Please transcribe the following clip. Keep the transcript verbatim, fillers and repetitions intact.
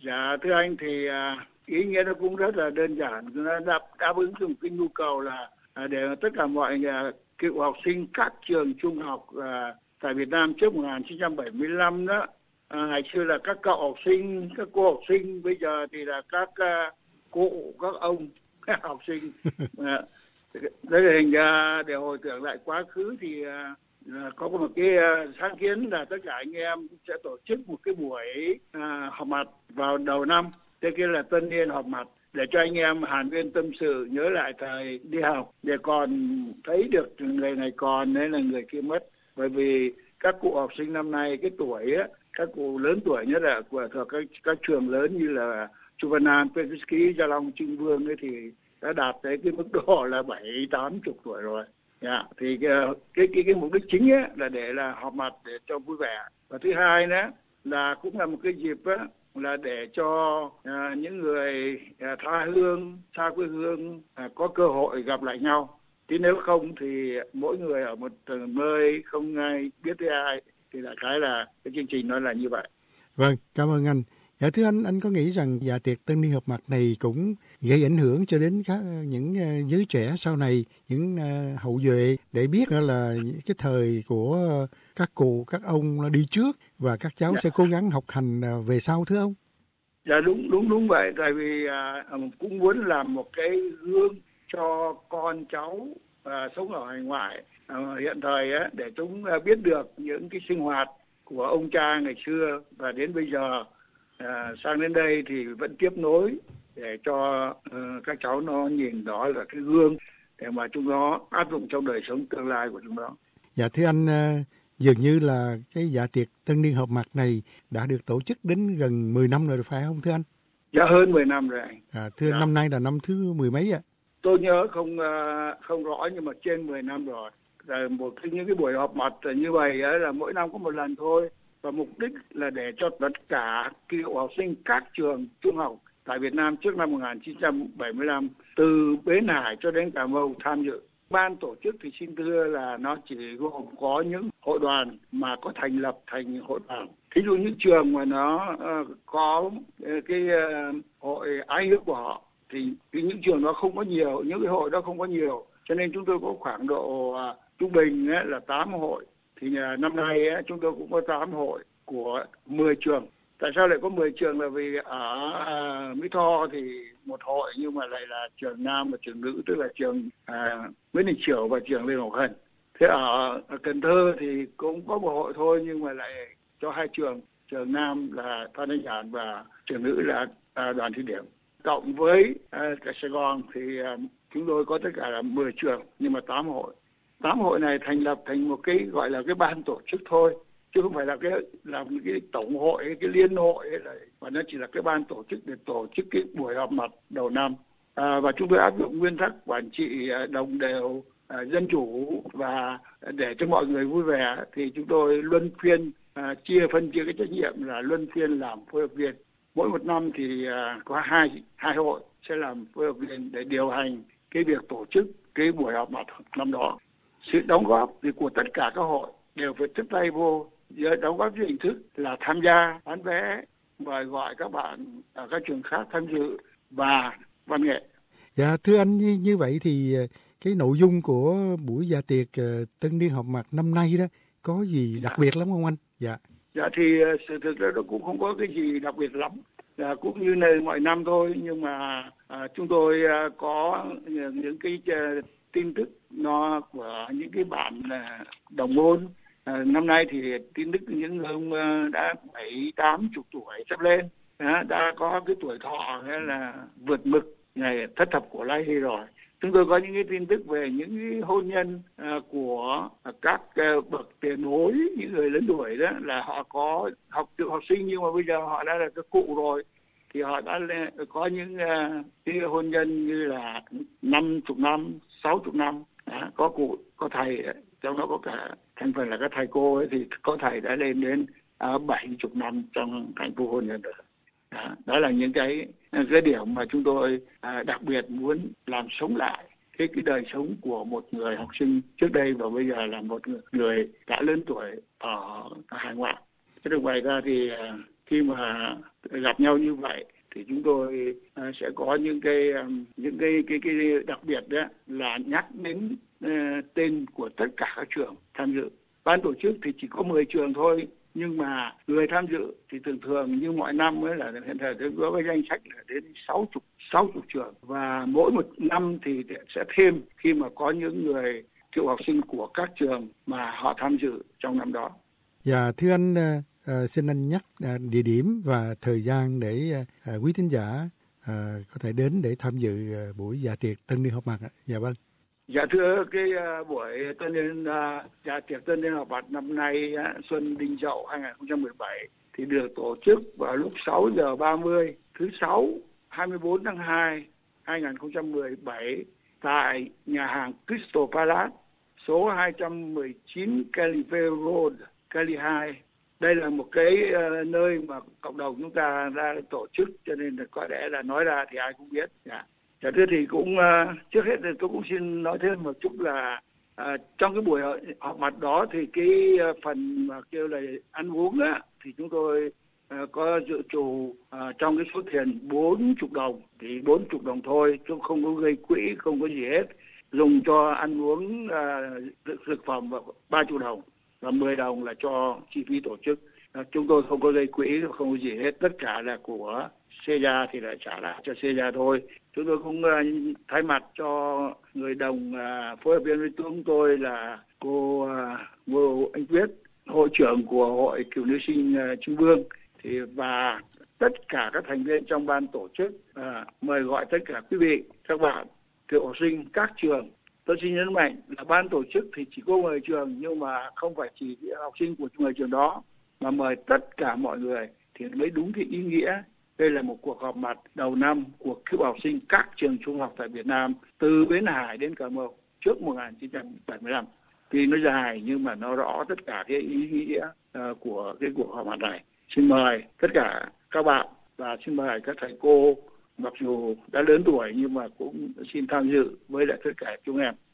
Dạ thưa anh thì à, ý nghĩa nó cũng rất là đơn giản, nó đáp đáp ứng được cái nhu cầu là à, để tất cả mọi à, cựu học sinh các trường trung học à, tại Việt Nam trước một nghìn chín trăm bảy mươi lăm đó, à, ngày xưa là các cậu học sinh, các cô học sinh, bây giờ thì là các à, cụ, các ông các học sinh. À, đây là hình ra để hồi tưởng lại quá khứ thì à, à, có một cái à, sáng kiến là tất cả anh em sẽ tổ chức một cái buổi à, họp mặt vào đầu năm, thế kia là tân niên họp mặt, để cho anh em hàn huyên tâm sự, nhớ lại thời đi học, để còn thấy được người này còn nên là người kia mất. Bởi vì các cụ học sinh năm nay cái tuổi á, các cụ lớn tuổi nhất là của các các trường lớn như là Chu Văn An, Petritsky, Gia Long, Trưng Vương ấy thì đã đạt tới cái mức độ là bảy tám chục tuổi rồi. Yeah. Thì cái, cái cái cái mục đích chính ấy là để là họp mặt để cho vui vẻ, và thứ hai nữa là cũng là một cái dịp á, là để cho à, những người à, tha hương, xa quê hương à, có cơ hội gặp lại nhau. Chứ nếu không thì mỗi người ở một nơi không ai biết tới ai, thì đại khái là cái chương trình nó là như vậy. Vâng, cảm ơn anh. Dạ thưa anh, anh có nghĩ rằng dạ tiệc tân niên họp mặt này cũng gây ảnh hưởng cho đến các những uh, giới trẻ sau này, những uh, hậu duệ, để biết là cái thời của các cụ, các ông đi trước và các cháu dạ. sẽ cố gắng học hành uh, về sau thưa ông? Dạ đúng đúng đúng vậy, tại vì uh, cũng muốn làm một cái gương cho con cháu uh, sống ở hải ngoại uh, hiện thời uh, để chúng uh, biết được những cái sinh hoạt của ông cha ngày xưa, và đến bây giờ À, sang đến đây thì vẫn tiếp nối để cho uh, các cháu nó nhìn đó là cái gương để mà chúng nó áp dụng trong đời sống tương lai của chúng nó. Dạ thưa anh, uh, dường như là cái dạ tiệc tân niên họp mặt này đã được tổ chức đến gần mười năm rồi phải không thưa anh? Dạ hơn mười năm rồi anh. À, thưa dạ. Năm nay là năm thứ mười mấy ạ? Tôi nhớ không uh, không rõ nhưng mà trên mười năm rồi. Rồi một cái những cái buổi họp mặt như vậy ấy, là mỗi năm có một lần thôi. Và mục đích là để cho tất cả cựu học sinh các trường trung học tại Việt Nam trước năm một nghìn chín trăm bảy mươi lăm, từ Bến Hải cho đến Cà Mau tham dự. Ban tổ chức thì xin thưa là nó chỉ gồm có những hội đoàn mà có thành lập thành hội đoàn. Thí dụ những trường mà nó uh, có cái uh, hội ái hữu của họ, thì, thì những trường đó không có nhiều, những cái hội đó không có nhiều. Cho nên chúng tôi có khoảng độ uh, trung bình ấy, là tám hội. Thì năm nay ấy, chúng tôi cũng có tám hội của mười trường. Tại sao lại có mười trường? Là vì ở à, Mỹ Tho thì một hội nhưng mà lại là trường nam và trường nữ, tức là trường à, Nguyễn Đình Chiểu và trường Lê Ngọc Hân. Thế ở, ở Cần Thơ thì cũng có một hội thôi nhưng mà lại cho hai trường, trường nam là Phan Thanh Giản và trường nữ là à, Đoàn Thị Điểm. Cộng với à, cả Sài Gòn thì à, chúng tôi có tất cả là mười trường nhưng mà tám hội. Tám hội này thành lập thành một cái gọi là cái ban tổ chức thôi, chứ không phải là cái làm cái tổng hội, cái liên hội ấy là, mà nó chỉ là cái ban tổ chức để tổ chức cái buổi họp mặt đầu năm. À, và chúng tôi áp dụng nguyên tắc quản trị đồng đều, à, dân chủ, và để cho mọi người vui vẻ thì chúng tôi luân phiên à, chia phân chia cái trách nhiệm là luân phiên làm phối hợp viên. Mỗi một năm thì à, có hai hai hội sẽ làm phối hợp viên để điều hành cái việc tổ chức cái buổi họp mặt năm đó. Sự đóng góp thì của tất cả các hội đều phải tiếp tay vô, đóng góp dưới hình thức là tham gia, bán vé, mời gọi các bạn ở các trường khác tham dự và văn nghệ. Dạ thưa anh, như, như vậy thì cái nội dung của buổi dạ tiệc uh, tân niên họp mặt năm nay đó có gì đặc dạ. biệt lắm không anh? Dạ. Dạ thì uh, sự thực ra nó cũng không có cái gì đặc biệt lắm. Dạ, cũng như này mọi năm thôi, nhưng mà uh, chúng tôi uh, có những cái uh, tin tức nó của những cái bạn uh, đồng môn. À, năm nay thì tin tức những ông uh, đã bảy tám chục tuổi sắp lên, đã, đã có cái tuổi thọ hay là vượt mực ngày thất thập cổ lai hy rồi. Chúng tôi có những cái tin tức về những cái hôn nhân uh, của uh, các uh, bậc tiền bối, những người lớn tuổi đó, là họ có học tự học sinh nhưng mà bây giờ họ đã là các cụ rồi, thì họ đã có những uh, cái hôn nhân như là năm chục năm, sáu chục năm, đó, có cụ, có thầy, trong đó có cả thành phần là các thầy cô ấy, thì có thầy đã lên đến bảy uh, chục năm trong hạnh phúc hôn nhân rồi. Đó, đó là những cái cái điểm mà chúng tôi uh, đặc biệt muốn làm sống lại cái cái đời sống của một người học sinh trước đây và bây giờ là một người đã lớn tuổi ở hải ngoại. Thế được ngoài ra thì uh, khi mà gặp nhau như vậy thì chúng tôi uh, sẽ có những cái um, những cái cái cái đặc biệt đó là nhắc đến uh, tên của tất cả các trường tham dự. Ban tổ chức thì chỉ có mười trường thôi, nhưng mà người tham dự thì thường thường như mọi năm ấy là hiện thời tôi có cái danh sách là đến sáu chục sáu chục trường, và mỗi một năm thì sẽ thêm khi mà có những người cựu học sinh của các trường mà họ tham dự trong năm đó. Dạ thưa anh, uh, xin anh nhắc uh, địa điểm và thời gian để uh, quý thính giả uh, có thể đến để tham dự uh, buổi dạ tiệc tân niên họp mặt. Dạ vâng. Dạ thưa, cái uh, buổi tân niên uh, dạ tiệc tân niên họp mặt năm nay uh, Xuân Đinh Dậu hai không một bảy thì được tổ chức vào lúc sáu giờ ba mươi thứ sáu hai mươi tư tháng hai hai không một bảy tại nhà hàng Crystal Palace số hai trăm mười chín Calivale Road, Cali hai. Đây là một cái uh, nơi mà cộng đồng chúng ta đã tổ chức, cho nên là có lẽ là nói ra thì ai cũng biết. Dạ. Dạ thưa thì cũng uh, trước hết thì tôi cũng xin nói thêm một chút là uh, trong cái buổi họp mặt đó thì cái uh, phần mà kêu là ăn uống á thì chúng tôi uh, có dự trù uh, trong cái số tiền bốn chục đồng, thì bốn chục đồng thôi, chứ không có gây quỹ, không có gì hết, dùng cho ăn uống uh, thực phẩm ba chục đồng và mười đồng là cho chi phí tổ chức. Uh, chúng tôi không có gây quỹ, không có gì hết, tất cả là của xê i a thì lại trả lại cho xê i a thôi. Chúng tôi cũng uh, thay mặt cho người đồng uh, phối hợp viên với chúng tôi là cô uh, Ngô Anh Quyết, hội trưởng của Hội Cựu Nữ sinh uh, Trung ương, thì và tất cả các thành viên trong ban tổ chức uh, mời gọi tất cả quý vị, các bạn cựu học sinh các trường. Tôi xin nhấn mạnh là ban tổ chức thì chỉ có mười trường, nhưng mà không phải chỉ học sinh của mười trường đó, mà mời tất cả mọi người thì mới đúng cái ý nghĩa. Đây là một cuộc họp mặt đầu năm của cựu học sinh các trường trung học tại Việt Nam, từ Bến Hải đến Cà Mau trước một nghìn chín trăm bảy mươi lăm. Thì nó dài nhưng mà nó rõ tất cả cái ý nghĩa uh, của cái cuộc họp mặt này. Xin mời tất cả các bạn và xin mời các thầy cô, mặc dù đã lớn tuổi nhưng mà cũng xin tham dự với lại tất cả chúng em.